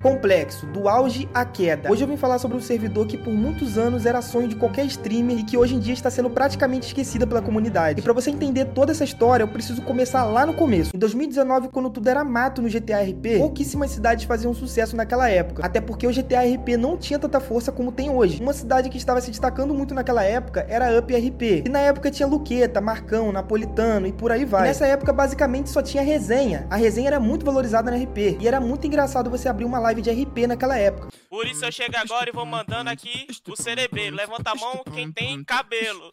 Complexo, do auge à queda. Hoje eu vim falar sobre um servidor que por muitos anos era sonho de qualquer streamer e que hoje em dia está sendo praticamente esquecida pela comunidade. E pra você entender toda essa história, eu preciso começar lá no começo. Em 2019, quando tudo era mato no GTA RP, pouquíssimas cidades faziam sucesso naquela época. Até porque o GTA RP não tinha tanta força como tem hoje. Uma cidade que estava se destacando muito naquela época era Up RP. E na época tinha Luqueta, Marcão, Napolitano e por aí vai. E nessa época basicamente só tinha resenha. A resenha era muito valorizada na RP. E era muito engraçado você abrir uma live de RP naquela época. Por isso eu chego agora e vou mandando aqui o cerebelo. Levanta a mão quem tem cabelo.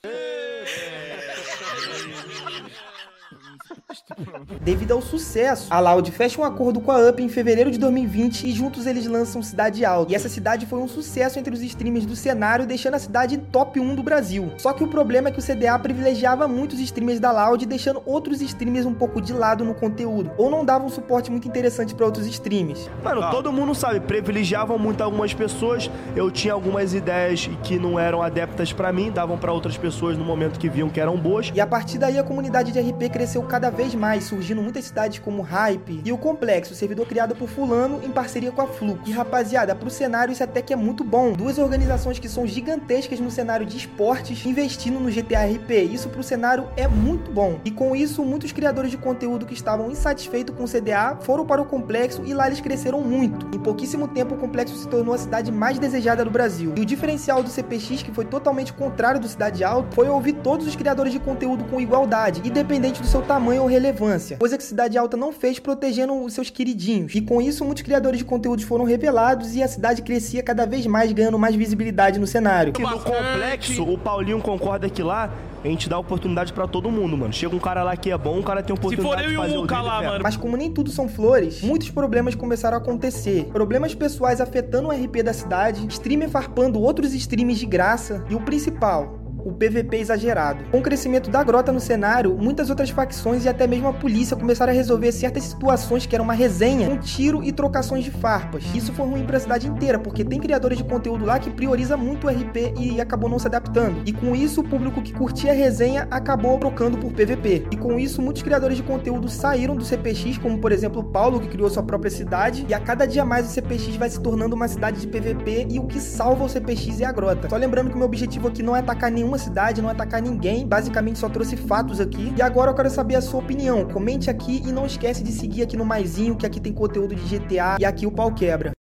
Devido ao sucesso, a Loud fecha um acordo com a Up em fevereiro de 2020 e juntos eles lançam Cidade Alta. E essa cidade foi um sucesso entre os streamers do cenário, deixando a cidade top 1 do Brasil. Só que o problema é que o CDA privilegiava muito os streamers da Loud, deixando outros streamers um pouco de lado no conteúdo, ou não davam um suporte muito interessante para outros streamers. Mano, todo mundo sabe, privilegiavam muito algumas pessoas, eu tinha algumas ideias que não eram adeptas pra mim, davam pra outras pessoas no momento que viam que eram boas. E a partir daí a comunidade de RP cresceu cada vez mais, surgindo muitas cidades como Hype e o Complexo, servidor criado por Fulano em parceria com a Flux. E rapaziada, pro cenário isso até que é muito bom. Duas organizações que são gigantescas no cenário de esportes investindo no GTA RP. Isso pro cenário é muito bom. E com isso, muitos criadores de conteúdo que estavam insatisfeitos com o CDA foram para o Complexo e lá eles cresceram muito. Em pouquíssimo tempo, o Complexo se tornou a cidade mais desejada do Brasil. E o diferencial do CPX, que foi totalmente contrário do Cidade Alta, foi ouvir todos os criadores de conteúdo com igualdade, independente do seu tamanho ou relevância, coisa que Cidade Alta não fez, protegendo os seus queridinhos. E com isso, muitos criadores de conteúdos foram revelados e a cidade crescia cada vez mais, ganhando mais visibilidade no cenário. E no Complexo, o Paulinho concorda que lá a gente dá oportunidade pra todo mundo, mano. Chega um cara lá que é bom, um cara tem oportunidade de fazer o dele, lá, mano. Mas como nem tudo são flores, muitos problemas começaram a acontecer. Problemas pessoais afetando o RP da cidade, streamer farpando outros streamers de graça e o principal, o PVP exagerado. Com o crescimento da grota no cenário, muitas outras facções e até mesmo a polícia começaram a resolver certas situações que eram uma resenha com tiro e trocações de farpas. Isso foi ruim pra cidade inteira, porque tem criadores de conteúdo lá que prioriza muito o RP e acabou não se adaptando. E com isso, o público que curtia a resenha acabou trocando por PVP. E com isso, muitos criadores de conteúdo saíram do CPX, como por exemplo o Paulo, que criou sua própria cidade, e a cada dia mais o CPX vai se tornando uma cidade de PVP e o que salva o CPX é a grota. Só lembrando que o meu objetivo aqui não é atacar nenhuma cidade, não atacar ninguém, basicamente só trouxe fatos aqui. E agora eu quero saber a sua opinião. Comente aqui e não esquece de seguir aqui no Maisinho, que aqui tem conteúdo de GTA e aqui o pau quebra.